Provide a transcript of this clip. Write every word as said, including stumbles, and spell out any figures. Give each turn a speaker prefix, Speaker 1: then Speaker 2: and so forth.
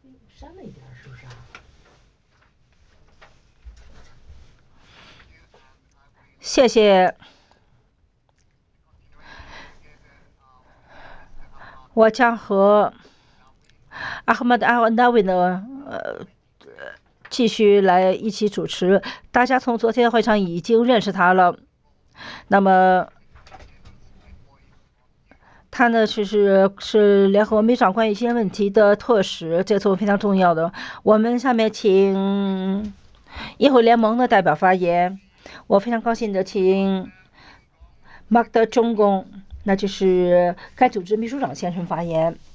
Speaker 1: 删了一点是不是啊？
Speaker 2: 谢谢。我将和阿赫曼德·阿尔纳维呢，呃，继续来一起主持。大家从昨天会上已经认识他了。那么他呢，其实是联合美长关于一些问题的特使，这是非常重要的。我们下面请议会联盟的代表发言。我非常高兴的请马克德中公，那就是该组织秘书长先生发言。